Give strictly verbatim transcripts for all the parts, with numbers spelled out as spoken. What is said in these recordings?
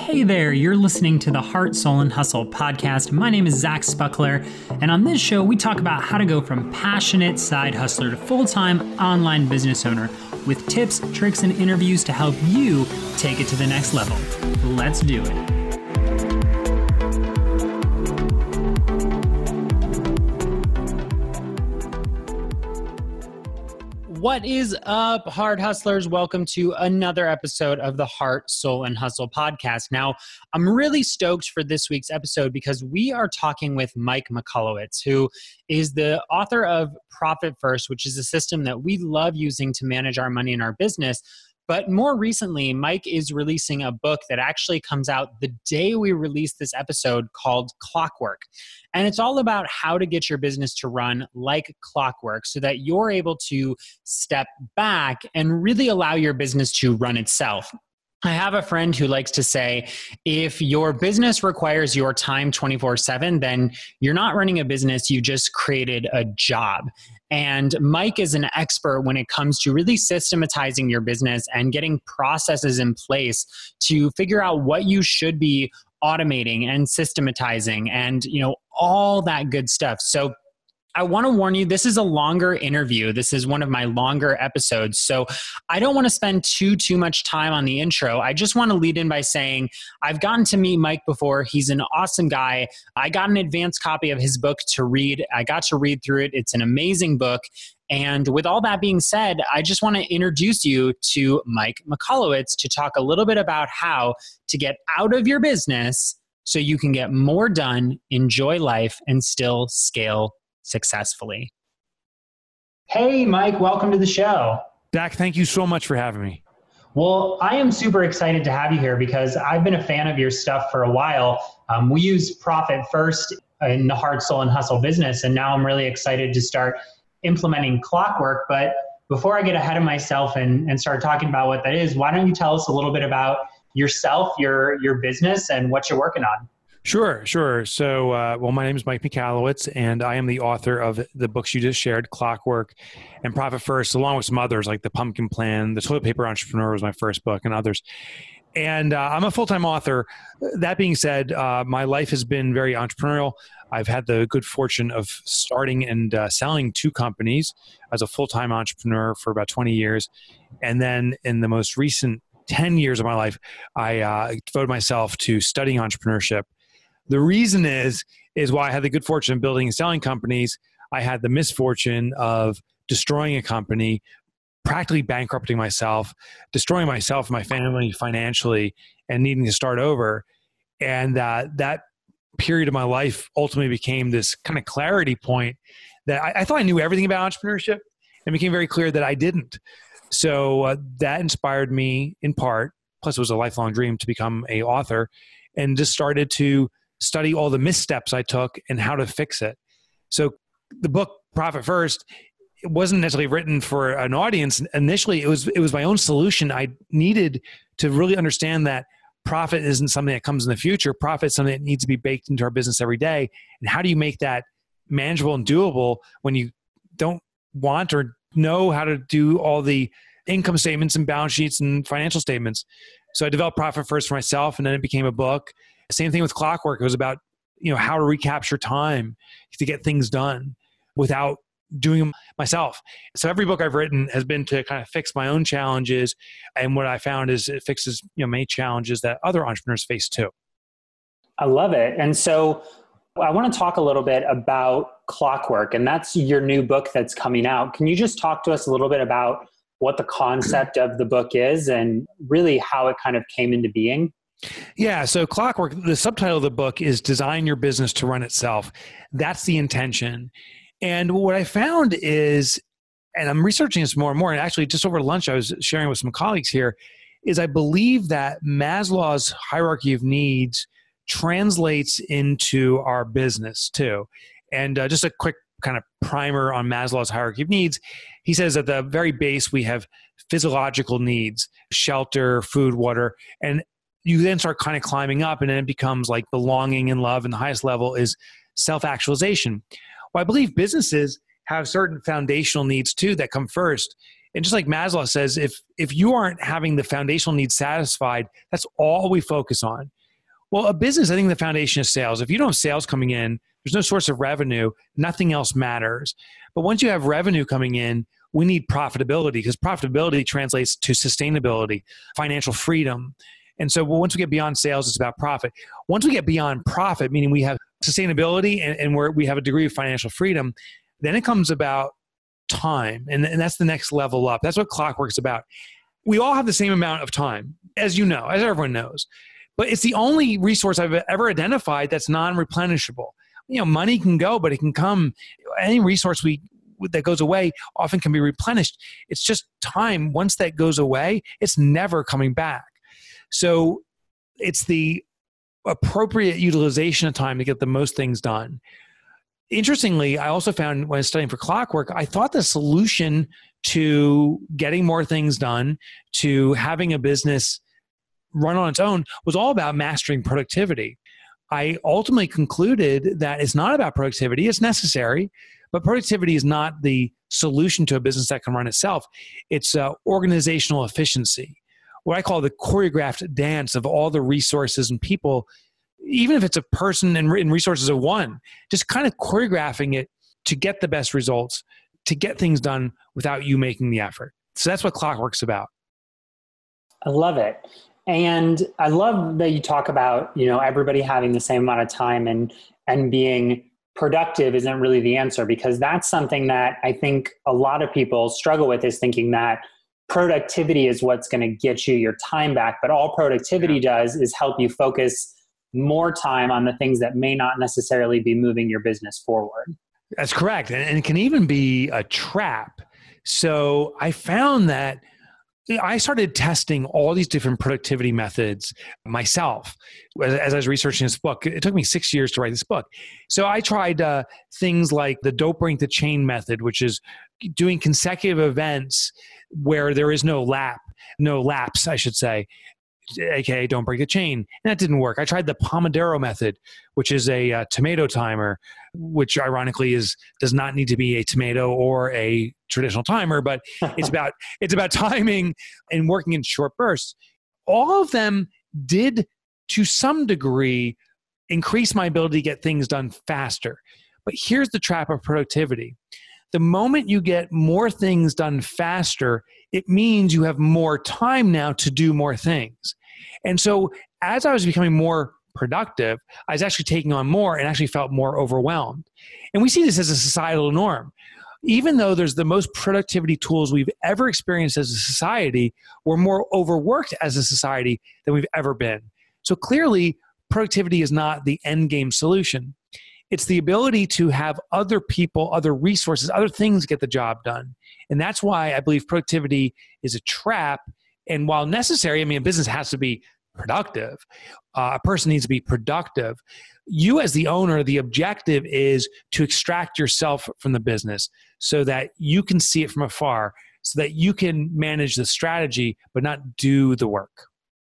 Hey there, you're listening to the Heart, Soul, and Hustle podcast. My name is Zach Spuckler, and on this show, we talk about how to go from passionate side hustler to full-time online business owner with tips, tricks, and interviews to help you take it to the next level. Let's do it. What is up, Heart Hustlers? Welcome to another episode of the Heart, Soul, and Hustle podcast. Now, I'm really stoked for this week's episode because we are talking with Mike Michalowicz, who is the author of Profit First, which is a system that we love using to manage our money in our business. But more recently, Mike is releasing a book that actually comes out the day we release this episode called Clockwork. And it's all about how to get your business to run like clockwork so that you're able to step back and really allow your business to run itself. I have a friend who likes to say, if your business requires your time twenty-four seven, then you're not running a business, you just created a job. And Mike is an expert when it comes to really systematizing your business and getting processes in place to figure out what you should be automating and systematizing and, you know, all that good stuff. So I want to warn you, this is a longer interview. This is one of my longer episodes. So I don't want to spend too, too much time on the intro. I just want to lead in by saying I've gotten to meet Mike before. He's an awesome guy. I got an advanced copy of his book to read. I got to read through it. It's an amazing book. And with all that being said, I just want to introduce you to Mike Michalowicz to talk a little bit about how to get out of your business so you can get more done, enjoy life, and still scale successfully. Hey, Mike, welcome to the show. Zach, thank you so much for having me. Well, I am super excited to have you here because I've been a fan of your stuff for a while. Um, we use Profit First in the Heart, Soul, and Hustle business, and now I'm really excited to start implementing Clockwork. But before I get ahead of myself and, and start talking about what that is, why don't you tell us a little bit about yourself, your, your business, and what you're working on? Sure, sure. So, uh, well, my name is Mike Michalowicz, and I am the author of the books you just shared, Clockwork and Profit First, along with some others like The Pumpkin Plan, The Toilet Paper Entrepreneur was my first book, and others. And uh, I'm a full-time author. That being said, uh, my life has been very entrepreneurial. I've had the good fortune of starting and uh, selling two companies as a full-time entrepreneur for about twenty years. And then in the most recent ten years of my life, I uh, devoted myself to studying entrepreneurship. The reason is, is while I had the good fortune of building and selling companies, I had the misfortune of destroying a company, practically bankrupting myself, destroying myself and my family financially, and needing to start over. And uh, that period of my life ultimately became this kind of clarity point that I, I thought I knew everything about entrepreneurship, and it became very clear that I didn't. So uh, that inspired me in part, plus it was a lifelong dream to become an author, and just started to study all the missteps I took and how to fix it. So the book Profit First, it wasn't necessarily written for an audience. Initially, it was it was my own solution. I needed to really understand that profit isn't something that comes in the future. Profit is something that needs to be baked into our business every day. And how do you make that manageable and doable when you don't want or know how to do all the income statements and balance sheets and financial statements? So I developed Profit First for myself, and then it became a book. Same thing with Clockwork. It was about, you know, how to recapture time to get things done without doing them myself. So every book I've written has been to kind of fix my own challenges. And what I found is it fixes, you know, many challenges that other entrepreneurs face too. I love it. And so I want to talk a little bit about Clockwork, and that's your new book that's coming out. Can you just talk to us a little bit about what the concept of the book is and really how it kind of came into being? Yeah. So Clockwork, the subtitle of the book is Design Your Business to Run Itself. That's the intention. And what I found is, and I'm researching this more and more, and actually just over lunch, I was sharing with some colleagues here, is I believe that Maslow's hierarchy of needs translates into our business too. And uh, just a quick kind of primer on Maslow's hierarchy of needs. He says at the very base, we have physiological needs, shelter, food, water, and you then start kind of climbing up, and then it becomes like belonging and love. And the highest level is self-actualization. Well, I believe businesses have certain foundational needs too that come first. And just like Maslow says, if if you aren't having the foundational needs satisfied, that's all we focus on. Well, a business, I think the foundation is sales. If you don't have sales coming in, there's no source of revenue, nothing else matters. But once you have revenue coming in, we need profitability, because profitability translates to sustainability, financial freedom. And so well, once we get beyond sales, it's about profit. Once we get beyond profit, meaning we have sustainability and, and where we have a degree of financial freedom, then it comes about time. And, and that's the next level up. That's what Clockwork's about. We all have the same amount of time, as you know, as everyone knows. But it's the only resource I've ever identified that's non-replenishable. You know, money can go, but it can come. Any resource we that goes away often can be replenished. It's just time. Once that goes away, it's never coming back. So it's the appropriate utilization of time to get the most things done. Interestingly, I also found when I was studying for Clockwork, I thought the solution to getting more things done, to having a business run on its own, was all about mastering productivity. I ultimately concluded that it's not about productivity. It's necessary, but productivity is not the solution to a business that can run itself. It's uh, organizational efficiency, what I call the choreographed dance of all the resources and people, even if it's a person and, and resources of one, just kind of choreographing it to get the best results, to get things done without you making the effort. So that's what Clockwork's about. I love it. And I love that you talk about, you know, everybody having the same amount of time and, and being productive isn't really the answer, because that's something that I think a lot of people struggle with, is thinking that productivity is what's going to get you your time back. But all productivity yeah. does is help you focus more time on the things that may not necessarily be moving your business forward. That's correct. And it can even be a trap. So I found that I started testing all these different productivity methods myself as, as I was researching this book. It took me six years to write this book. So I tried uh, things like the don't break the chain method, which is doing consecutive events where there is no lap, no lapse, I should say, aka don't break the chain. And that didn't work. I tried the Pomodoro method, which is a uh, tomato timer, which ironically is does not need to be a tomato or a traditional timer, but it's about it's about timing and working in short bursts. All of them did, to some degree, increase my ability to get things done faster. But here's the trap of productivity. The moment you get more things done faster, it means you have more time now to do more things. And so as I was becoming more productive, I was actually taking on more and actually felt more overwhelmed. And we see this as a societal norm. Even though there's the most productivity tools we've ever experienced as a society, we're more overworked as a society than we've ever been. So clearly, productivity is not the end game solution. It's the ability to have other people, other resources, other things get the job done. And that's why I believe productivity is a trap. And while necessary, I mean, a business has to be productive. Uh, a person needs to be productive. You as the owner, the objective is to extract yourself from the business so that you can see it from afar, so that you can manage the strategy, but not do the work.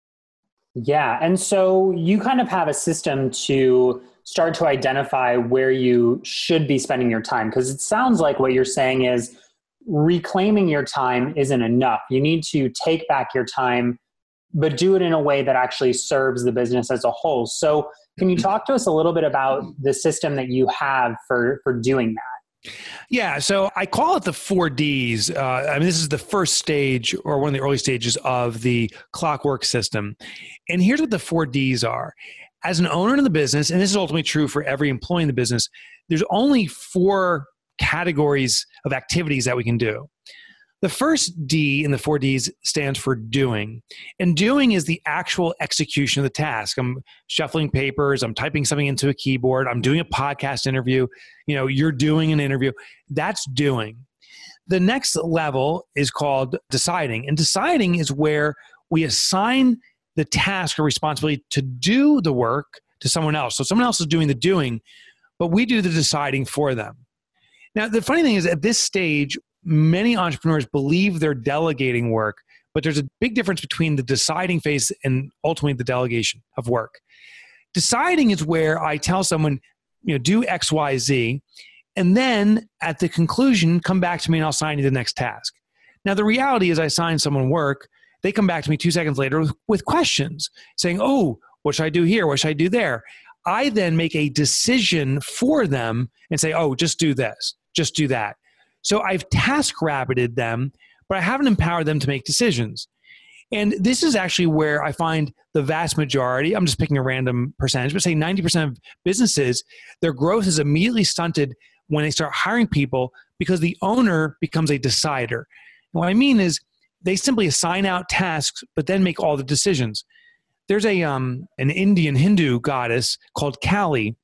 Yeah. And so you kind of have a system to start to identify where you should be spending your time, because it sounds like what you're saying is reclaiming your time isn't enough. You need to take back your time, but do it in a way that actually serves the business as a whole. So can you talk to us a little bit about the system that you have for, for doing that? Yeah, so I call it the four Ds. Uh, I mean, this is the first stage or one of the early stages of the Clockwork system. And here's what the four Ds are. As an owner in the business, and this is ultimately true for every employee in the business, there's only four categories of activities that we can do. The first D in the four Ds stands for doing. And doing is the actual execution of the task. I'm shuffling papers, I'm typing something into a keyboard, I'm doing a podcast interview, you know, you're doing an interview. That's doing. The next level is called deciding. And deciding is where we assign the task or responsibility to do the work to someone else. So someone else is doing the doing, but we do the deciding for them. Now, the funny thing is at this stage, many entrepreneurs believe they're delegating work, but there's a big difference between the deciding phase and ultimately the delegation of work. Deciding is where I tell someone, you know, do X, Y, Z, and then at the conclusion, come back to me and I'll assign you the next task. Now, the reality is I assign someone work, they come back to me two seconds later with, with questions saying, oh, what should I do here? What should I do there? I then make a decision for them and say, oh, just do this, just do that. So I've task rabbited them, but I haven't empowered them to make decisions. And this is actually where I find the vast majority, I'm just picking a random percentage, but say ninety percent of businesses, their growth is immediately stunted when they start hiring people because the owner becomes a decider. And what I mean is they simply assign out tasks, but then make all the decisions. There's a um, an Indian Hindu goddess called Kali,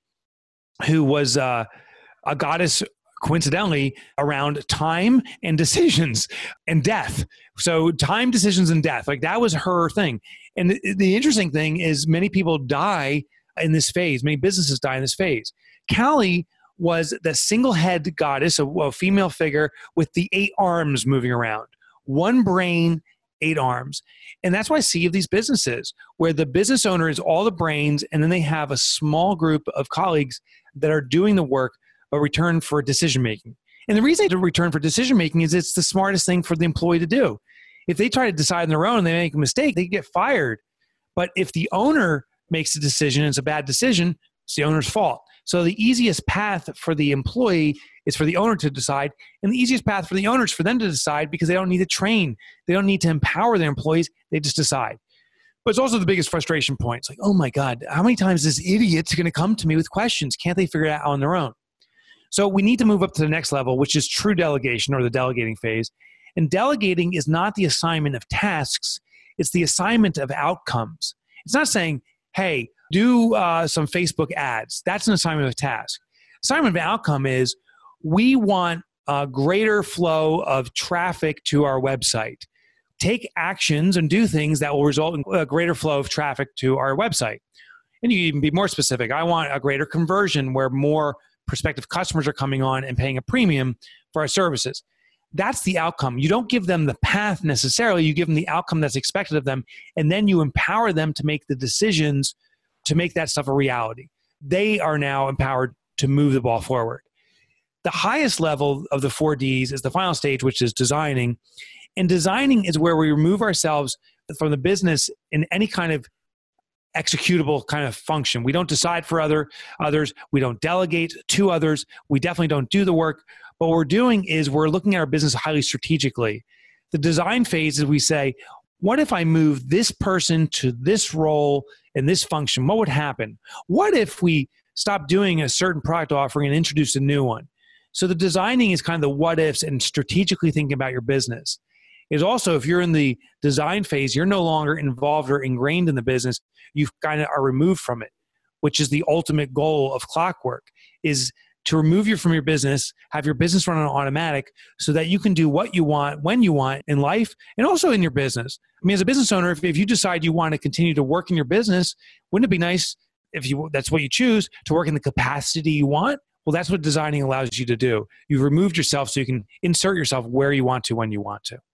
who was uh, a goddess coincidentally around time and decisions and death. So time, decisions, and death, like that was her thing. And the, the interesting thing is many people die in this phase. Many businesses die in this phase. Kali was the single head goddess, a, a female figure with the eight arms moving around. One brain, eight arms. And that's why I see of these businesses where the business owner is all the brains and then they have a small group of colleagues that are doing the work but return for decision-making. And the reason they return for decision-making is it's the smartest thing for the employee to do. If they try to decide on their own and they make a mistake, they get fired. But if the owner makes a decision and it's a bad decision, it's the owner's fault. So the easiest path for the employee is for the owner to decide, and the easiest path for the owner is for them to decide because they don't need to train. They don't need to empower their employees. They just decide. But it's also the biggest frustration point. It's like, oh my God, how many times is this idiot's going to come to me with questions? Can't they figure it out on their own? So we need to move up to the next level, which is true delegation or the delegating phase. And delegating is not the assignment of tasks. It's the assignment of outcomes. It's not saying, hey, do uh, some Facebook ads. That's an assignment of task. Assignment of outcome is we want a greater flow of traffic to our website. Take actions and do things that will result in a greater flow of traffic to our website. And you can even be more specific. I want a greater conversion where more prospective customers are coming on and paying a premium for our services. That's the outcome. You don't give them the path necessarily. You give them the outcome that's expected of them, and then you empower them to make the decisions to make that stuff a reality. They are now empowered to move the ball forward. The highest level of the four Ds is the final stage, which is designing. And designing is where we remove ourselves from the business in any kind of executable kind of function. We don't decide for other others. We don't delegate to others. We definitely don't do the work. But what we're doing is we're looking at our business highly strategically. The design phase is we say, what if I move this person to this role in this function? What would happen? What if we stop doing a certain product offering and introduce a new one? So the designing is kind of the what ifs and strategically thinking about your business. Is also, if you're in the design phase, you're no longer involved or ingrained in the business. You kind of are removed from it, which is the ultimate goal of Clockwork, is to remove you from your business, have your business run on automatic so that you can do what you want, when you want in life, and also in your business. I mean, as a business owner, if, if you decide you want to continue to work in your business, wouldn't it be nice if you that's what you choose, to work in the capacity you want? Well, that's what designing allows you to do. You've removed yourself so you can insert yourself where you want to, when you want to.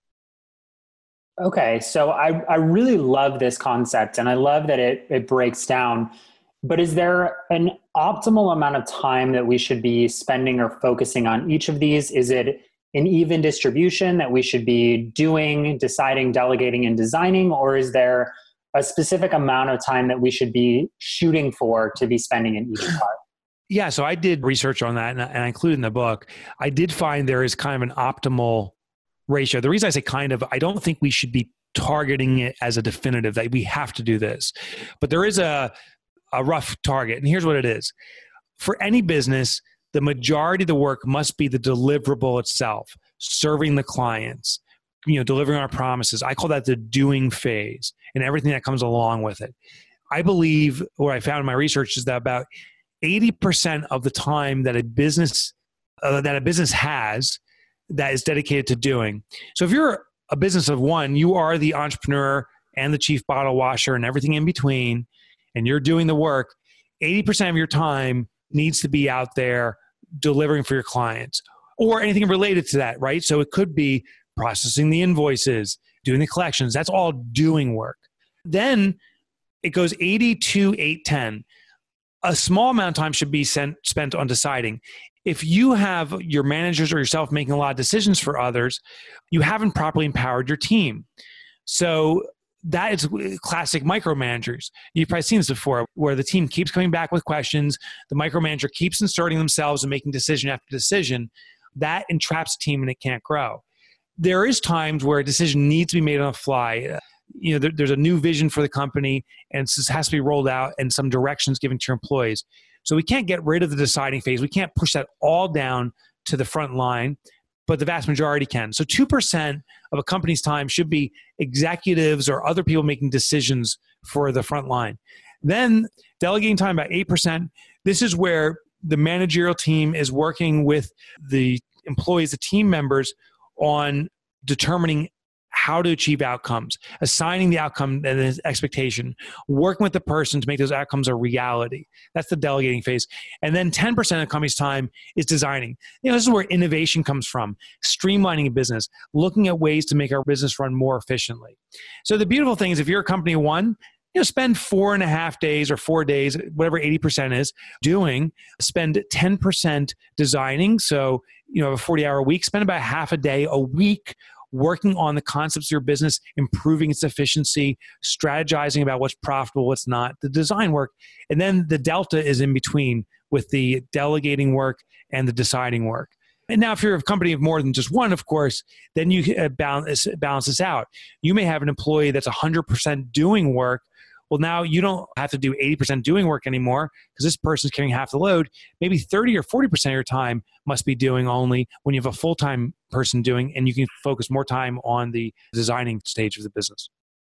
Okay, so I, I really love this concept, and I love that it, it breaks down. But is there an optimal amount of time that we should be spending or focusing on each of these? Is it an even distribution that we should be doing, deciding, delegating, and designing? Or is there a specific amount of time that we should be shooting for to be spending in each part? Yeah, so I did research on that, and I, and I included in the book. I did find there is kind of an optimal ratio. The reason I say kind of, I don't think we should be targeting it as a definitive that we have to do this. But there is a, a rough target. And here's what it is. For any business, the majority of the work must be the deliverable itself, serving the clients, you know, delivering our promises. I call that the doing phase and everything that comes along with it. I believe what I found in my research is that about eighty percent of the time that a business uh, that a business has that is dedicated to doing. So if you're a business of one, you are the entrepreneur and the chief bottle washer and everything in between, and you're doing the work. eighty percent of your time needs to be out there delivering for your clients or anything related to that, right? So it could be processing the invoices, doing the collections. That's all doing work. Then it goes eighty to eight ten. A small amount of time should be sent, spent on deciding. if you have your managers or yourself making a lot of decisions for others, you haven't properly empowered your team. So that is classic micromanagers. You've probably seen this before, where the team keeps coming back with questions. The micromanager keeps inserting themselves and making decision after decision. That entraps the team and it can't grow. There is times where a decision needs to be made on the fly. You know, there, there's a new vision for the company and this has to be rolled out and some directions given to your employees. So we can't get rid of the deciding phase. We can't push that all down to the front line, but the vast majority can. So two percent of a company's time should be executives or other people making decisions for the front line. Then delegating time, about eight percent. This is where the managerial team is working with the employees, the team members, on determining how to achieve outcomes, assigning the outcome and the expectation, working with the person to make those outcomes a reality. That's the delegating phase. And then ten percent of the company's time is designing. You know, this is where innovation comes from, streamlining a business, looking at ways to make our business run more efficiently. So the beautiful thing is if you're a company of one, you know, spend four and a half days or four days, whatever eighty percent is, doing, spend ten percent designing. So, you know, a forty hour week, spend about half a day a week working on the concepts of your business, improving its efficiency, strategizing about what's profitable, what's not, the design work. And then the delta is in between with the delegating work and the deciding work. And now if you're a company of more than just one, of course, then you balance, balance this out. You may have an employee that's one hundred percent doing work. Well, now you don't have to do eighty percent doing work anymore because this person's carrying half the load. Maybe thirty or forty percent of your time must be doing only when you have a full-time person doing, and you can focus more time on the designing stage of the business.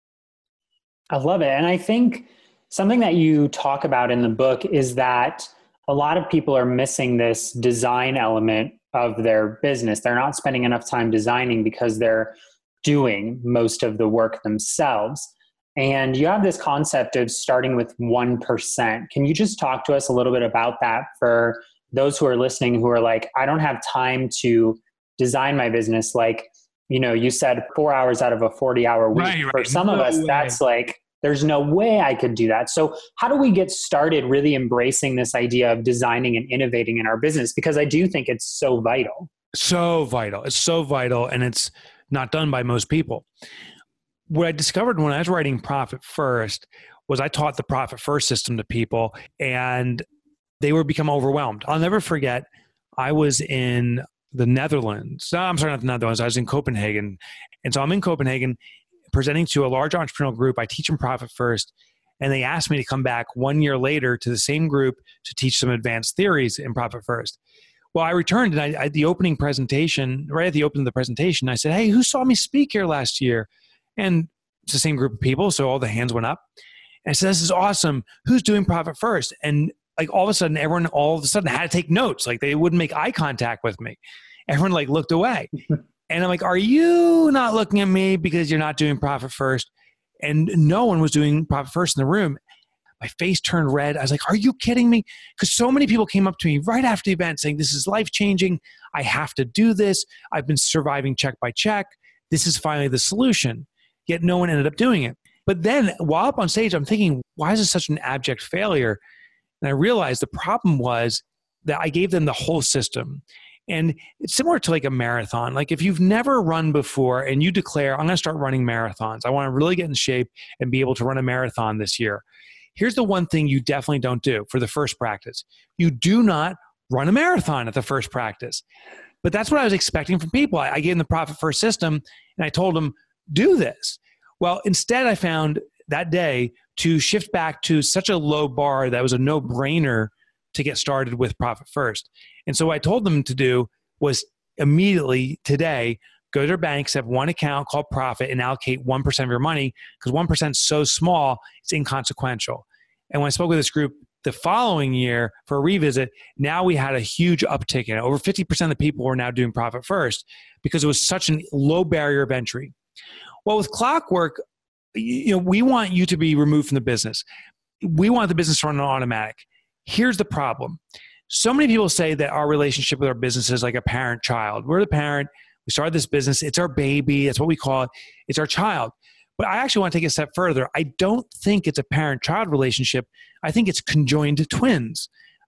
I love it. And I think something that you talk about in the book is that a lot of people are missing this design element of their business. They're not spending enough time designing because they're doing most of the work themselves. And you have this concept of starting with one percent. Can you just talk to us a little bit about that for those who are listening who are like, I don't have time to design my business? Like, you know, you said four hours out of a forty hour week. Right, right. For some no of us, way. that's like, there's no way I could do that. So how do we get started really embracing this idea of designing and innovating in our business? Because I do think it's so vital. So vital. It's so vital, and it's not done by most people. What I discovered when I was writing Profit First was I taught the Profit First system to people, and they were become overwhelmed. I'll never forget, I was in the Netherlands. No, I'm sorry, not the Netherlands. I was in Copenhagen. And so I'm in Copenhagen presenting to a large entrepreneurial group. I teach them Profit First. And they asked me to come back one year later to the same group to teach some advanced theories in Profit First. Well, I returned, and I, I the opening presentation, right at the opening of the presentation, I said, hey, who saw me speak here last year? And it's the same group of people, so all the hands went up. And I said, this is awesome. Who's doing Profit First? And like all of a sudden, everyone all of a sudden had to take notes. Like they wouldn't make eye contact with me. Everyone like looked away. And I'm like, are you not looking at me because you're not doing Profit First? And no one was doing Profit First in the room. My face turned red. I was like, are you kidding me? Because so many people came up to me right after the event saying, this is life-changing. I have to do this. I've been surviving check by check. This is finally the solution. Yet no one ended up doing it. But then while up on stage, I'm thinking, why is this such an abject failure? And I realized the problem was that I gave them the whole system. And it's similar to like a marathon. Like if you've never run before and you declare, I'm going to start running marathons. I want to really get in shape and be able to run a marathon this year. Here's the one thing you definitely don't do for the first practice. You do not run a marathon at the first practice. But that's what I was expecting from people. I, I gave them the Profit First system and I told them, do this. Well, instead I found that day to shift back to such a low bar that was a no-brainer to get started with Profit First. And so what I told them to do was immediately today, go to their banks, have one account called Profit, and allocate one percent of your money, because one percent is so small, it's inconsequential. And when I spoke with this group the following year for a revisit, now we had a huge uptick in it. Over fifty percent of the people were now doing Profit First because it was such a low barrier of entry. Well, with Clockwork, you know, we want you to be removed from the business. We want the business to run on automatic. Here's the problem. So many people say that our relationship with our business is like a parent-child. We're the parent. We started this business. It's our baby. That's what we call it. It's our child. But I actually want to take a step further. I don't think it's a parent-child relationship. I think it's conjoined twins.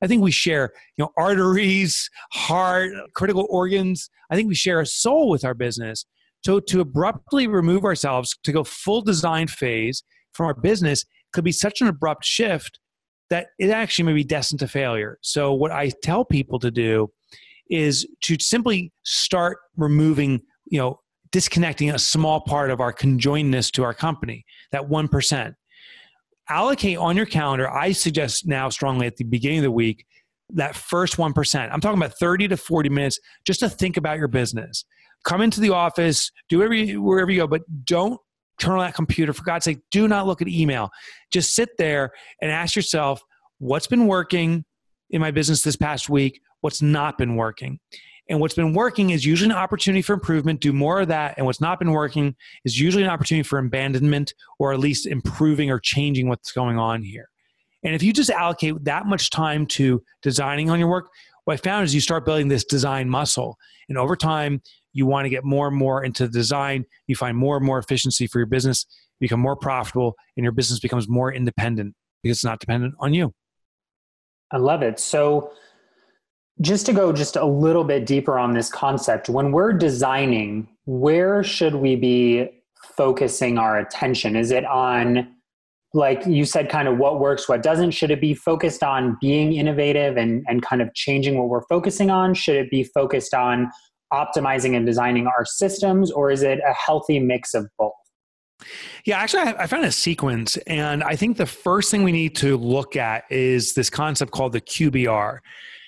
I think we share, you know, arteries, heart, critical organs. I think we share a soul with our business. So to abruptly remove ourselves, to go full design phase from our business could be such an abrupt shift that it actually may be destined to failure. So what I tell people to do is to simply start removing, you know, disconnecting a small part of our conjoinedness to our company, that one percent. Allocate on your calendar, I suggest now strongly at the beginning of the week, that first one percent. I'm talking about thirty to forty minutes just to think about your business. Come into the office, do wherever you, wherever you go, but don't turn on that computer. For God's sake, do not look at email. Just sit there and ask yourself, what's been working in my business this past week? What's not been working? And what's been working is usually an opportunity for improvement. Do more of that. And what's not been working is usually an opportunity for abandonment, or at least improving or changing what's going on here. And if you just allocate that much time to designing on your work, what I found is you start building this design muscle. And over time, you want to get more and more into the design. You find more and more efficiency for your business, become more profitable, and your business becomes more independent because it's not dependent on you. I love it. So just to go just a little bit deeper on this concept, when we're designing, where should we be focusing our attention? Is it on, like you said, kind of what works, what doesn't? Should it be focused on being innovative and, and kind of changing what we're focusing on? Should it be focused on optimizing and designing our systems, or is it a healthy mix of both? Yeah, actually, I, I found a sequence, and I think the first thing we need to look at is this concept called the Q B R.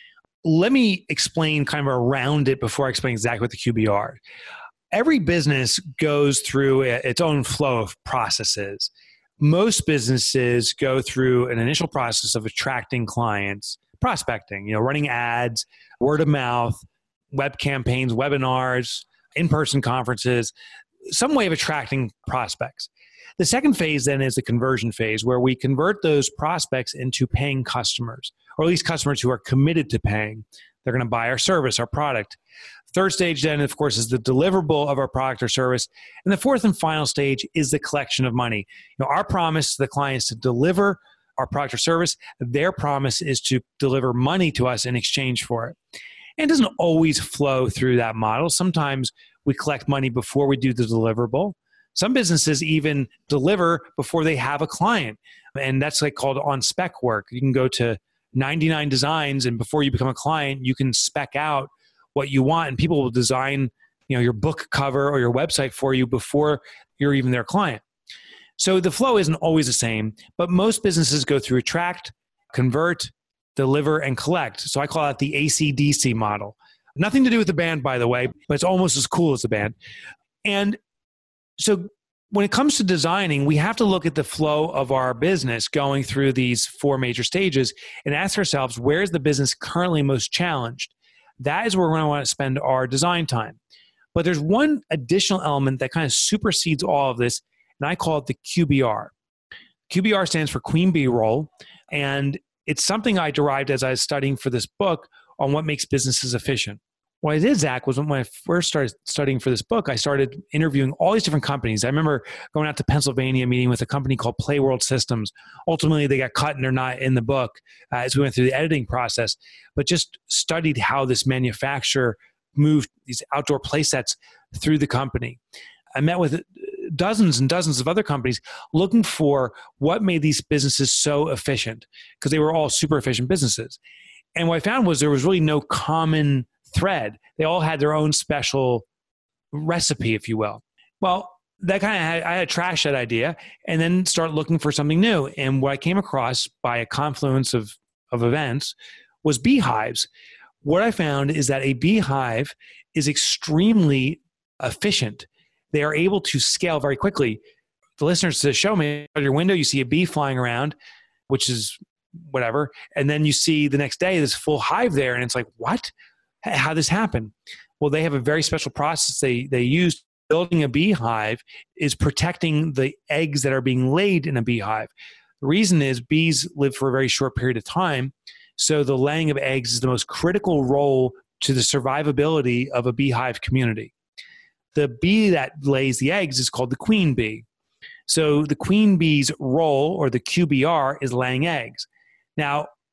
Let me explain kind of around it before I explain exactly what the Q B R. Every business goes through its own flow of processes. Most businesses go through an initial process of attracting clients, prospecting, you know, running ads, word of mouth, web campaigns, webinars, in-person conferences, some way of attracting prospects. The second phase then is the conversion phase, where we convert those prospects into paying customers, or at least customers who are committed to paying. They're going to buy our service, our product. Third stage then, of course, is the deliverable of our product or service. And the fourth and final stage is the collection of money. You know, our promise to the client is to deliver our product or service. Their promise is to deliver money to us in exchange for it. And it doesn't always flow through that model. Sometimes we collect money before we do the deliverable. Some businesses even deliver before they have a client. And that's like called on-spec work. You can go to ninety-nine designs, and before you become a client, you can spec out what you want, and people will design, you know, your book cover or your website for you before you're even their client. So the flow isn't always the same, but most businesses go through attract, convert, deliver, and collect. So I call that the A C D C model. Nothing to do with the band, by the way, but it's almost as cool as the band. And so when it comes to designing, we have to look at the flow of our business going through these four major stages and ask ourselves, where is the business currently most challenged? That is where we're going to want to spend our design time. But there's one additional element that kind of supersedes all of this, and I call it the Q B R. Q B R stands for Queen Bee Role, and it's something I derived as I was studying for this book on what makes businesses efficient. What I did, Zach, was when I first started studying for this book, I started interviewing all these different companies. I remember going out to Pennsylvania, meeting with a company called Playworld Systems. Ultimately, they got cut and they're not in the book uh, as we went through the editing process, but just studied how this manufacturer moved these outdoor play sets through the company. I met with dozens and dozens of other companies looking for what made these businesses so efficient, because they were all super efficient businesses. And what I found was there was really no common thread. They all had their own special recipe, if you will. Well, that kind of had, I had trashed that idea and then start looking for something new. And what I came across by a confluence of, of events was beehives. What I found is that a beehive is extremely efficient. They are able to scale very quickly. The listeners to the show, maybe out your window, you see a bee flying around, which is whatever. And then you see the next day this full hive there. And it's like, what? How this happen? Well, they have a very special process they they use. Building a beehive is protecting the eggs that are being laid in a beehive. The reason is bees live for a very short period of time, so the laying of eggs is the most critical role to the survivability of a beehive community. The bee that lays the eggs is called the queen bee. So the queen bee's role, or the Q B R, is laying eggs. Now,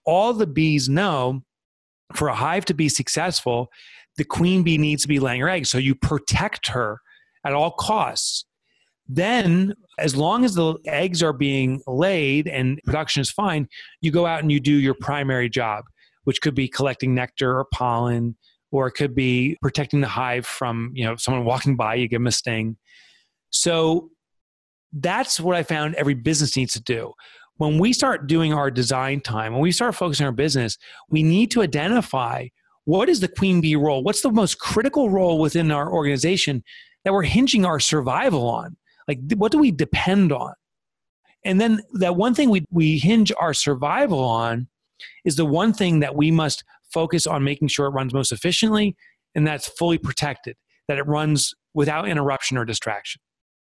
all the bees know for a hive to be successful, the queen bee needs to be laying her eggs. So you protect her at all costs. Then, as long as the eggs are being laid and production is fine, you go out and you do your primary job, which could be collecting nectar or pollen, or it could be protecting the hive from, you know, someone walking by, you give them a sting. So that's what I found every business needs to do. When we start doing our design time, when we start focusing on our business, we need to identify what is the queen bee role? What's the most critical role within our organization that we're hinging our survival on? Like, what do we depend on? And then that one thing we, we hinge our survival on is the one thing that we must focus on making sure it runs most efficiently, and that's fully protected, that it runs without interruption or distraction.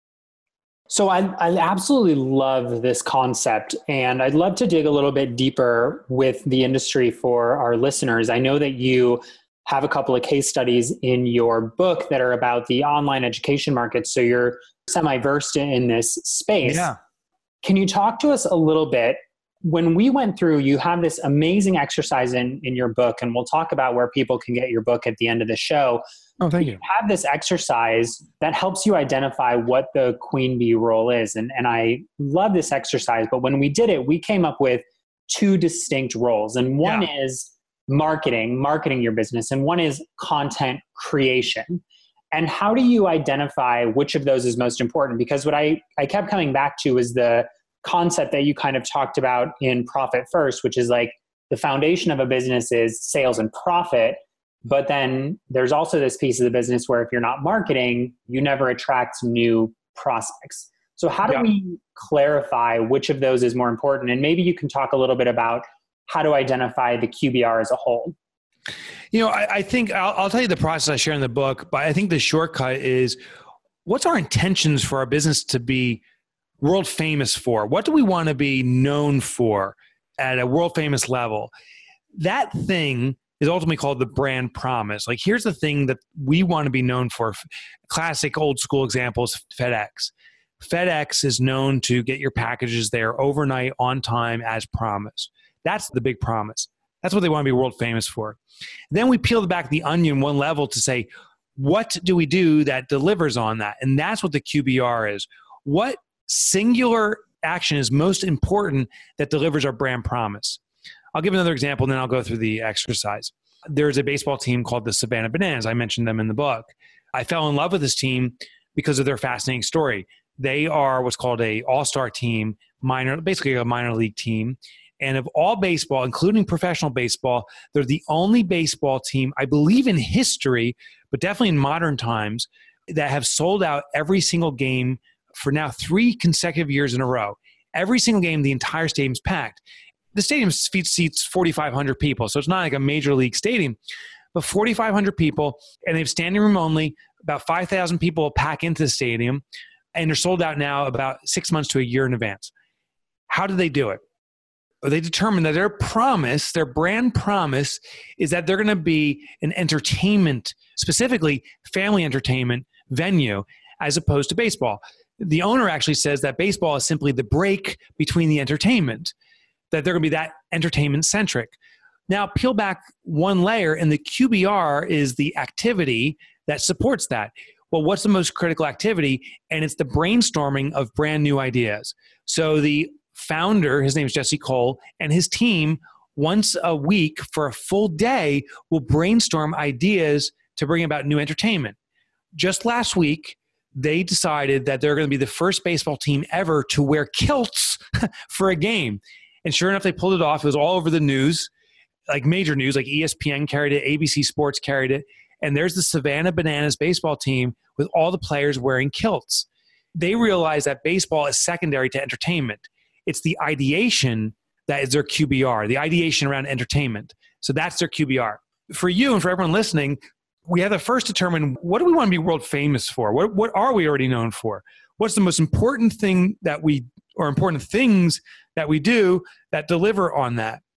So I, I absolutely love this concept, and I'd love to dig a little bit deeper with the industry for our listeners. I know that you have a couple of case studies in your book that are about the online education market, so you're semi-versed in this space. Yeah. Can you talk to us a little bit? When we went through, you have this amazing exercise in, in your book, and we'll talk about where people can get your book at the end of the show. Oh, thank you. You have this exercise that helps you identify what the queen bee role is. And, and I love this exercise, but when we did it, we came up with two distinct roles. And one yeah. is marketing, marketing your business, and one is content creation. And how do you identify which of those is most important? Because what I, I kept coming back to is the concept that you kind of talked about in Profit First, which is like the foundation of a business is sales and profit. But then there's also this piece of the business where if you're not marketing, you never attract new prospects. So how do yeah. we clarify which of those is more important? And maybe you can talk a little bit about how to identify the Q B R as a whole. You know, I, I think I'll, I'll tell you the process I share in the book, but I think the shortcut is what's our intentions for our business to be world famous for? What do we want to be known for at a world famous level? That thing is ultimately called the brand promise. Like, here's the thing that we want to be known for. Classic old school examples, FedEx. FedEx is known to get your packages there overnight on time as promised. That's the big promise. That's what they want to be world famous for. Then we peel back the onion one level to say, what do we do that delivers on that? And that's what the Q B R is. What singular action is most important that delivers our brand promise? I'll give another example, and then I'll go through the exercise. There's a baseball team called the Savannah Bananas. I mentioned them in the book. I fell in love with this team because of their fascinating story. They are what's called a all-star team, minor, basically a minor league team. And of all baseball, including professional baseball, they're the only baseball team, I believe in history, but definitely in modern times, that have sold out every single game for now three consecutive years in a row. Every single game, the entire stadium's packed. The stadium seats forty-five hundred people, so it's not like a major league stadium, but forty-five hundred people, and they have standing room only. About five thousand people pack into the stadium, and they're sold out now about six months to a year in advance. How do they do it? They determined that their promise, their brand promise, is that they're going to be an entertainment, specifically family entertainment venue, as opposed to baseball. The owner actually says that baseball is simply the break between the entertainment, that they're going to be that entertainment centric. Now, peel back one layer, and the Q B R is the activity that supports that. Well, what's the most critical activity? And it's the brainstorming of brand new ideas. So the founder, his name is Jesse Cole, and his team once a week for a full day will brainstorm ideas to bring about new entertainment. Just last week, they decided that they're going to be the first baseball team ever to wear kilts for a game. And sure enough, they pulled it off. It was all over the news, like major news, like E S P N carried it, A B C Sports carried it. And there's the Savannah Bananas baseball team with all the players wearing kilts. They realized that baseball is secondary to entertainment. It's the ideation that is their Q B R, the ideation around entertainment. So that's their Q B R. For you and for everyone listening, we have to first determine, what do we want to be world famous for? What, what are we already known for? What's the most important thing that we, or important things that we do that deliver on that?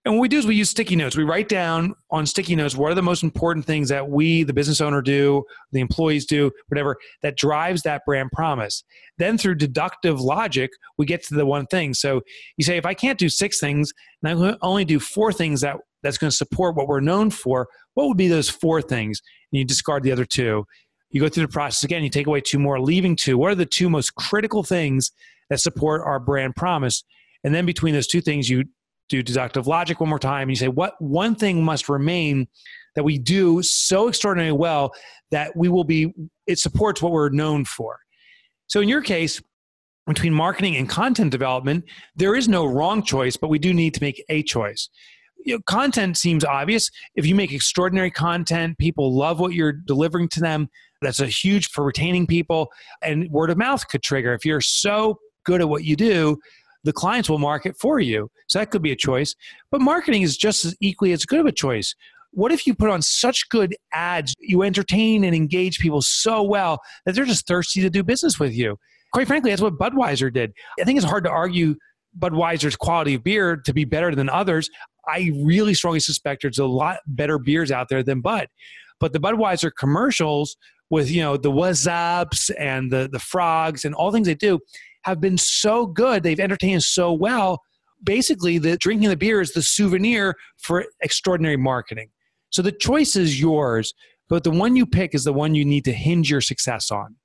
And what we do is we use sticky notes. We write down on sticky notes what are the most important things that we, the business owner, do, the employees do, whatever, that drives that brand promise. Then through deductive logic, we get to the one thing. So you say, if I can't do six things and I only do four things that that's going to support what we're known for, what would be those four things? And you discard the other two. You go through the process again, you take away two more, leaving two. What are the two most critical things that support our brand promise? And then between those two things, you do deductive logic one more time. And you say, what one thing must remain that we do so extraordinarily well that we will be, it supports what we're known for. So in your case, between marketing and content development, there is no wrong choice, but we do need to make a choice. You know, content seems obvious. If you make extraordinary content, people love what you're delivering to them. That's a huge for retaining people, and word of mouth could trigger. If you're so good at what you do, the clients will market for you. So that could be a choice. But marketing is just as equally as good of a choice. What if you put on such good ads, you entertain and engage people so well that they're just thirsty to do business with you? Quite frankly, that's what Budweiser did. I think it's hard to argue Budweiser's quality of beer to be better than others. I really strongly suspect there's a lot better beers out there than Bud. But the Budweiser commercials with, you know, the what's-ups and the, the frogs and all the things they do have been so good. They've entertained us so well. Basically, the drinking the beer is the souvenir for extraordinary marketing. So the choice is yours, but the one you pick is the one you need to hinge your success on.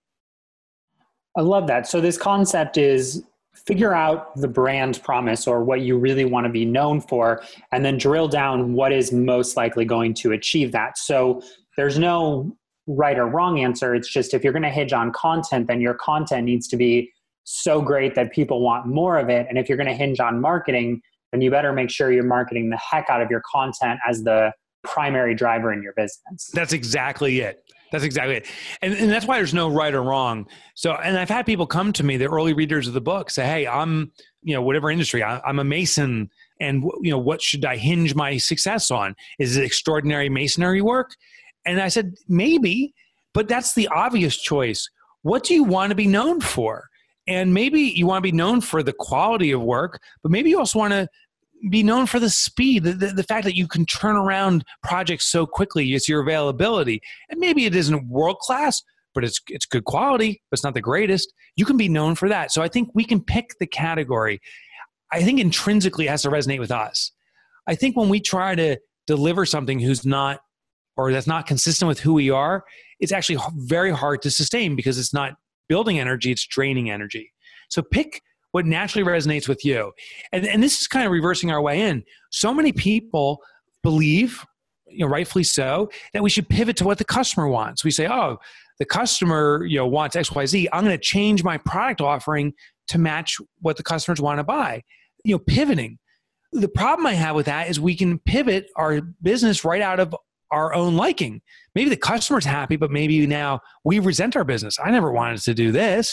I love that. So this concept is figure out the brand promise or what you really want to be known for, and then drill down what is most likely going to achieve that. So there's no right or wrong answer. It's just if you're going to hinge on content, then your content needs to be so great that people want more of it. And if you're going to hinge on marketing, then you better make sure you're marketing the heck out of your content as the primary driver in your business. That's exactly it. That's exactly it. And, and that's why there's no right or wrong. So, and I've had people come to me, the early readers of the book, say, hey, I'm, you know, whatever industry, I, I'm a mason, and, you know, what should I hinge my success on? Is it extraordinary masonry work? And I said, maybe, but that's the obvious choice. What do you want to be known for? And maybe you want to be known for the quality of work, but maybe you also want to be known for the speed, the, the, the fact that you can turn around projects so quickly. It's your availability. And maybe it isn't world-class, but it's it's good quality, but it's not the greatest. You can be known for that. So I think we can pick the category. I think intrinsically it has to resonate with us. I think when we try to deliver something who's not, or that's not consistent with who we are, it's actually very hard to sustain because it's not building energy, it's draining energy. So pick what naturally resonates with you. And, and this is kind of reversing our way in. So many people believe, you know, rightfully so, that we should pivot to what the customer wants. We say, oh, the customer, you know, wants X, Y, Z. I'm going to change my product offering to match what the customers want to buy. You know, pivoting. The problem I have with that is we can pivot our business right out of our own liking. Maybe the customer's happy, but maybe now we resent our business. I never wanted to do this.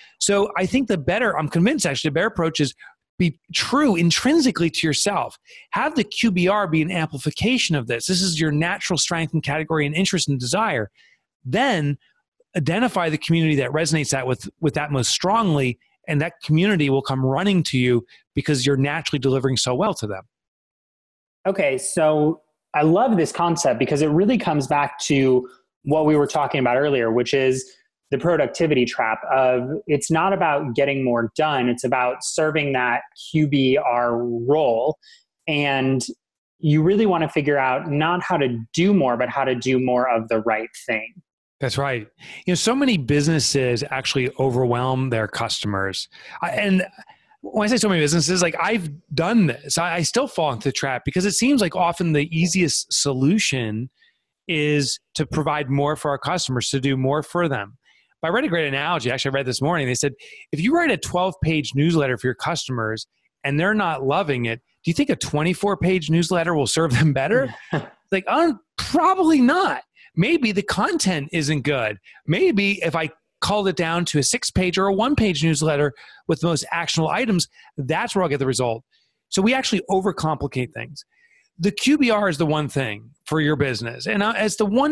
So I think the better, I'm convinced actually, the better approach is be true intrinsically to yourself. Have the Q B R be an amplification of this. This is your natural strength and category and interest and desire. Then identify the community that resonates that with, with that most strongly, and that community will come running to you because you're naturally delivering so well to them. Okay, so I love this concept because it really comes back to what we were talking about earlier, which is the productivity trap of it's not about getting more done. It's about serving that Q B R role. And you really want to figure out not how to do more, but how to do more of the right thing. That's right. You know, so many businesses actually overwhelm their customers. I, and when I say so many businesses, like I've done this, I, I still fall into the trap because it seems like often the easiest solution is to provide more for our customers, to do more for them. But I read a great analogy. Actually, I read this morning. They said, if you write a twelve-page newsletter for your customers and they're not loving it, do you think a twenty-four-page newsletter will serve them better? Like, um, probably not. Maybe the content isn't good. Maybe if I called it down to a six-page or a one-page newsletter with the most actionable items, that's where I'll get the result. So we actually overcomplicate things. The Q B R is the one thing for your business. And as the one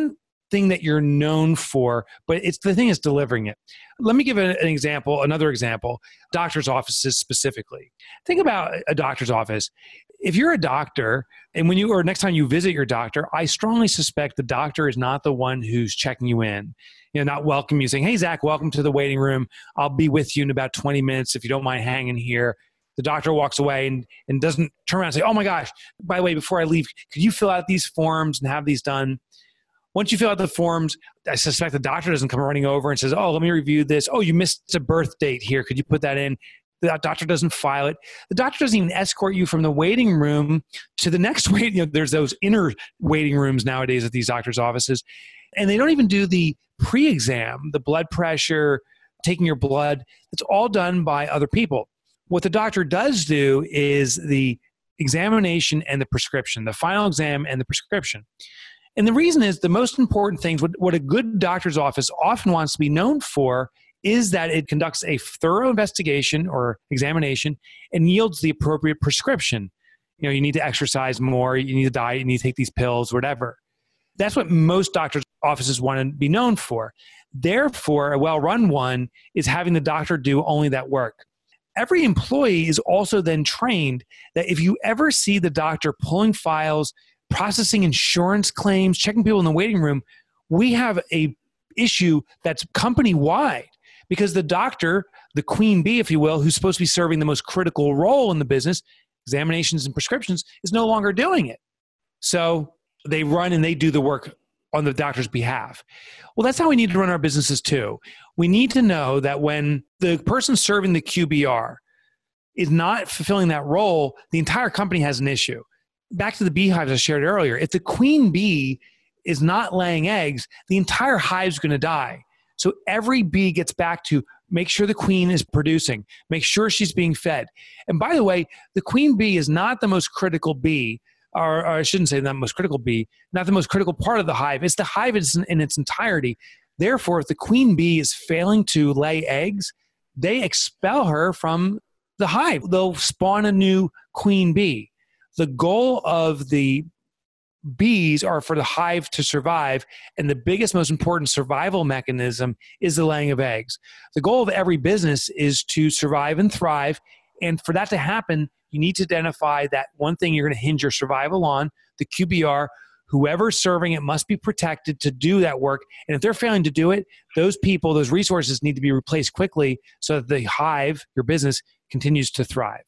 thing that you're known for, but it's the thing is delivering it. Let me give an example, another example, doctor's offices specifically. Think about a doctor's office. If you're a doctor, and when you, or next time you visit your doctor, I strongly suspect the doctor is not the one who's checking you in, you know, not welcoming you, saying, hey, Zach, welcome to the waiting room. I'll be with you in about twenty minutes if you don't mind hanging here. The doctor walks away and, and doesn't turn around and say, oh my gosh, by the way, before I leave, could you fill out these forms and have these done? Once you fill out the forms, I suspect the doctor doesn't come running over and says, oh, let me review this. Oh, you missed a birth date here. Could you put that in? The doctor doesn't file it. The doctor doesn't even escort you from the waiting room to the next wait. You know, there's those inner waiting rooms nowadays at these doctors' offices. And they don't even do the pre-exam, the blood pressure, taking your blood. It's all done by other people. What the doctor does do is the examination and the prescription, the final exam and the prescription. And the reason is the most important things, what, what a good doctor's office often wants to be known for is that it conducts a thorough investigation or examination and yields the appropriate prescription. You know, you need to exercise more, you need to diet, you need to take these pills, whatever. That's what most doctors' offices want to be known for. Therefore, a well-run one is having the doctor do only that work. Every employee is also then trained that if you ever see the doctor pulling files, processing insurance claims, checking people in the waiting room, we have a issue that's company-wide. Because the doctor, the queen bee, if you will, who's supposed to be serving the most critical role in the business, examinations and prescriptions, is no longer doing it. So they run and they do the work on the doctor's behalf. Well, that's how we need to run our businesses too. We need to know that when the person serving the Q B R is not fulfilling that role, the entire company has an issue. Back to the beehives I shared earlier. If the queen bee is not laying eggs, the entire hive is going to die. So every bee gets back to make sure the queen is producing, make sure she's being fed. And by the way, the queen bee is not the most critical bee, or, or I shouldn't say the most critical bee, not the most critical part of the hive. It's the hive in, in its entirety. Therefore, if the queen bee is failing to lay eggs, they expel her from the hive. They'll spawn a new queen bee. The goal of the bees are for the hive to survive, and the biggest, most important survival mechanism is the laying of eggs. The goal of every business is to survive and thrive, and for that to happen, you need to identify that one thing you're going to hinge your survival on, the Q B R. Whoever's serving it must be protected to do that work, and if they're failing to do it, those people, those resources need to be replaced quickly so that the hive, your business, continues to thrive.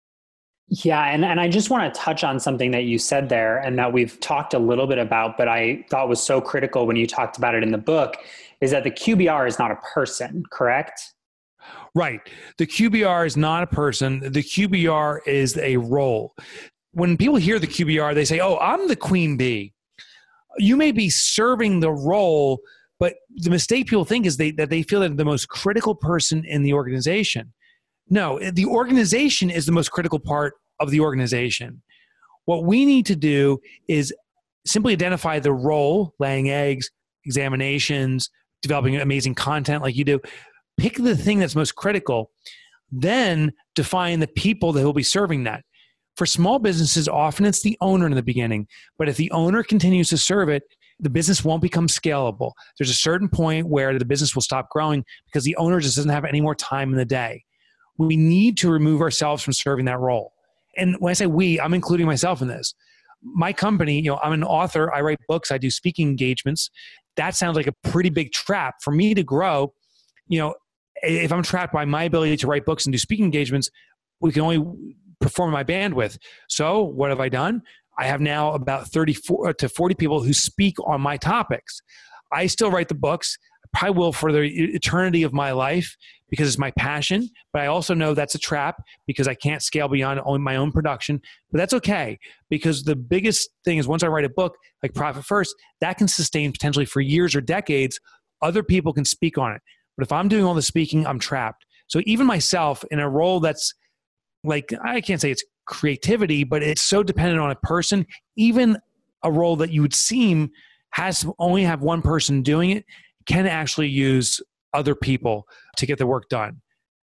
Yeah, and, and I just want to touch on something that you said there and that we've talked a little bit about, but I thought was so critical when you talked about it in the book, is that the Q B R is not a person, correct? Right. The Q B R is not a person. The Q B R is a role. When people hear the Q B R, they say, oh, I'm the queen bee. You may be serving the role, but the mistake people think is they, that they feel that the most critical person in the organization. No, the organization is the most critical part of the organization. What we need to do is simply identify the role, laying eggs, examinations, developing amazing content like you do. Pick the thing that's most critical, then define the people that will be serving that. For small businesses, often it's the owner in the beginning, but if the owner continues to serve it, the business won't become scalable. There's a certain point where the business will stop growing because the owner just doesn't have any more time in the day. We need to remove ourselves from serving that role. And when I say we, I'm including myself in this. My company, you know, I'm an author, I write books, I do speaking engagements. That sounds like a pretty big trap. For me to grow, you know, if I'm trapped by my ability to write books and do speaking engagements, we can only perform my bandwidth. So what have I done? I have now about thirty-four to forty people who speak on my topics. I still write the books. I probably will for the eternity of my life because it's my passion, but I also know that's a trap because I can't scale beyond only my own production, but that's okay because the biggest thing is once I write a book like Profit First, that can sustain potentially for years or decades. Other people can speak on it. But if I'm doing all the speaking, I'm trapped. So even myself in a role that's like, I can't say it's creativity, but it's so dependent on a person, even a role that you would seem has to only have one person doing it, can actually use other people to get the work done.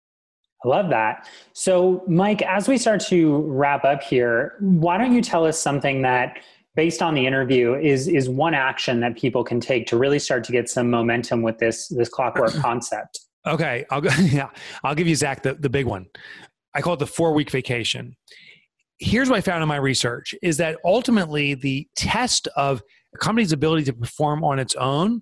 I love that. So Mike, as we start to wrap up here, why don't you tell us something that based on the interview, is is one action that people can take to really start to get some momentum with this this clockwork concept? Okay, I'll go. Yeah, I'll give you, Zach, the, the big one. I call it the four week vacation. Here's what I found in my research is that ultimately the test of a company's ability to perform on its own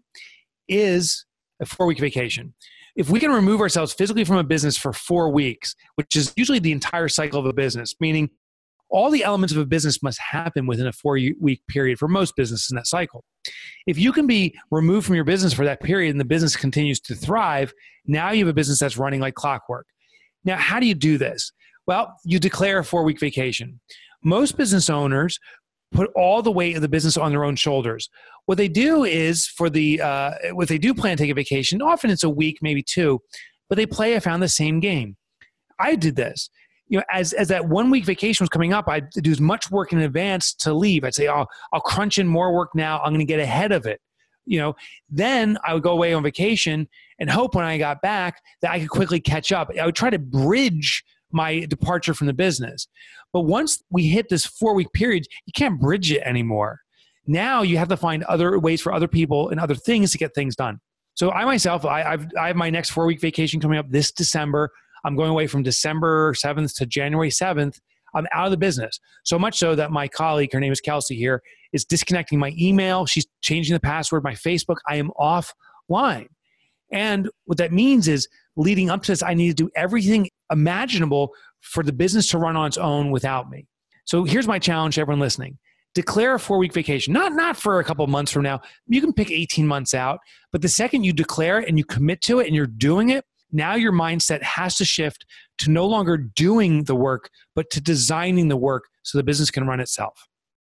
is a four week vacation. If we can remove ourselves physically from a business for four weeks, which is usually the entire cycle of a business, meaning all the elements of a business must happen within a four-week period for most businesses in that cycle. If you can be removed from your business for that period and the business continues to thrive, now you have a business that's running like clockwork. Now, how do you do this? Well, you declare a four-week vacation. Most business owners put all the weight of the business on their own shoulders. What they do is for the, uh, what they do plan to take a vacation, often it's a week, maybe two, but they play, I found, the same game. I did this. You know, as, as that one week vacation was coming up, I'd do as much work in advance to leave. I'd say, oh, I'll crunch in more work now. I'm going to get ahead of it. You know, then I would go away on vacation and hope when I got back that I could quickly catch up. I would try to bridge my departure from the business. But once we hit this four week period, you can't bridge it anymore. Now you have to find other ways for other people and other things to get things done. So I myself, I, I've, I have my next four week vacation coming up this December. I'm going away from December seventh to January seventh. I'm out of the business. So much so that my colleague, her name is Kelsey here, is disconnecting my email. She's changing the password, my Facebook. I am offline. And what that means is leading up to this, I need to do everything imaginable for the business to run on its own without me. So here's my challenge to everyone listening. Declare a four-week vacation, not, not for a couple months from now. You can pick eighteen months out. But the second you declare it and you commit to it and you're doing it, now your mindset has to shift to no longer doing the work, but to designing the work so the business can run itself.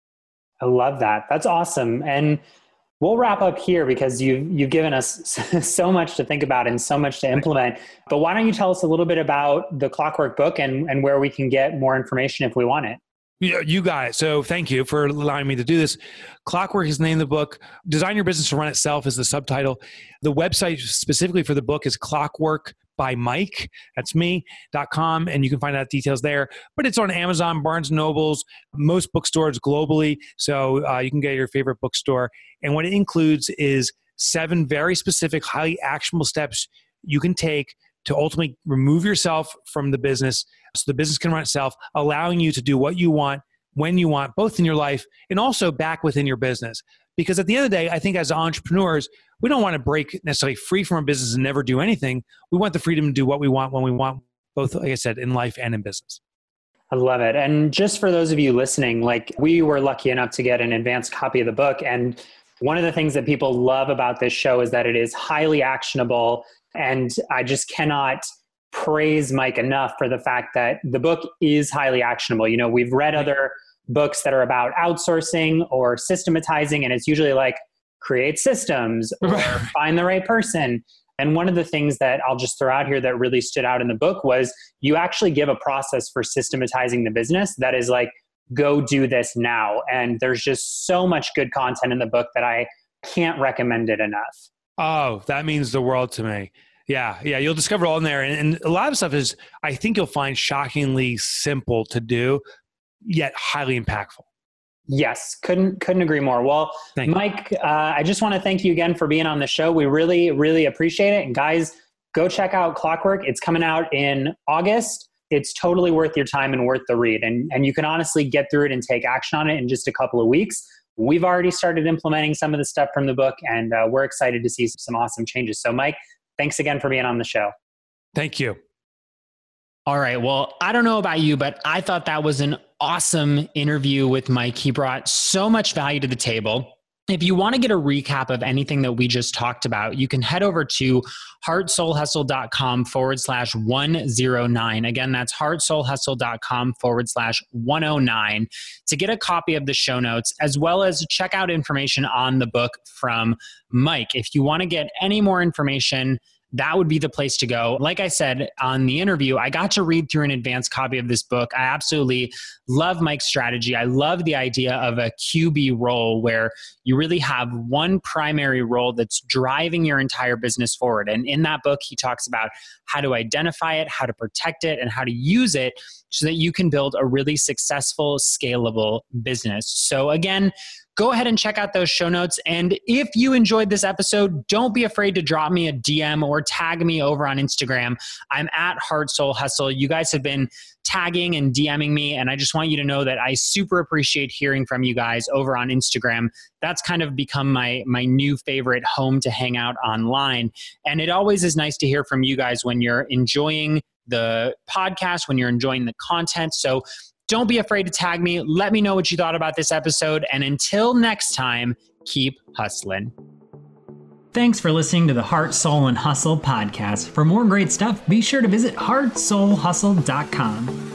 I love that. That's awesome. And we'll wrap up here because you've, you've given us so much to think about and so much to implement. But why don't you tell us a little bit about the Clockwork book and, and where we can get more information if we want it? You got it. So thank you for allowing me to do this. Clockwork is the name of the book. Design Your Business to Run Itself is the subtitle. The website specifically for the book is Clockwork by Mike. That's me, dot com. And you can find out details there. But it's on Amazon, Barnes and Nobles, most bookstores globally. So uh, you can get your favorite bookstore. And what it includes is seven very specific, highly actionable steps you can take to ultimately remove yourself from the business so the business can run itself, allowing you to do what you want, when you want, both in your life and also back within your business. Because at the end of the day, I think as entrepreneurs, we don't want to break necessarily free from our business and never do anything. We want the freedom to do what we want when we want, both, like I said, in life and in business. I love it. And just for those of you listening, like we were lucky enough to get an advanced copy of the book. And one of the things that people love about this show is that it is highly actionable. And I just cannot praise Mike enough for the fact that the book is highly actionable. You know, we've read other books that are about outsourcing or systematizing, and it's usually like create systems or find the right person. And one of the things that I'll just throw out here that really stood out in the book was you actually give a process for systematizing the business that is like, go do this now. And there's just so much good content in the book that I can't recommend it enough. Oh, that means the world to me. Yeah, yeah, you'll discover all in there. And, and a lot of stuff is, I think you'll find shockingly simple to do, yet highly impactful. Yes, couldn't couldn't agree more. Well, thank Mike, uh, I just want to thank you again for being on the show. We really, really appreciate it. And guys, go check out Clockwork. It's coming out in August. It's totally worth your time and worth the read. And, and you can honestly get through it and take action on it in just a couple of weeks. We've already started implementing some of the stuff from the book, and uh, we're excited to see some awesome changes. So Mike, thanks again for being on the show. Thank you. All right. Well, I don't know about you, but I thought that was an awesome interview with Mike. He brought so much value to the table. If you want to get a recap of anything that we just talked about, you can head over to heartsoulhustle.com forward slash 109. Again, that's heartsoulhustle.com forward slash 109 to get a copy of the show notes, as well as check out information on the book from Mike. If you want to get any more information that would be the place to go. Like I said on the interview, I got to read through an advanced copy of this book. I absolutely love Mike's strategy. I love the idea of a Q B role where you really have one primary role that's driving your entire business forward. And in that book, he talks about how to identify it, how to protect it, and how to use it so that you can build a really successful, scalable business. So again, go ahead and check out those show notes. And if you enjoyed this episode, don't be afraid to drop me a D M or tag me over on Instagram. I'm at Heart Soul Hustle. You guys have been tagging and DMing me, and I just want you to know that I super appreciate hearing from you guys over on Instagram. That's kind of become my my new favorite home to hang out online. And it always is nice to hear from you guys when you're enjoying the podcast, when you're enjoying the content. So don't be afraid to tag me. Let me know what you thought about this episode. And until next time, keep hustling. Thanks for listening to the Heart, Soul, and Hustle podcast. For more great stuff, be sure to visit heart soul hustle dot com.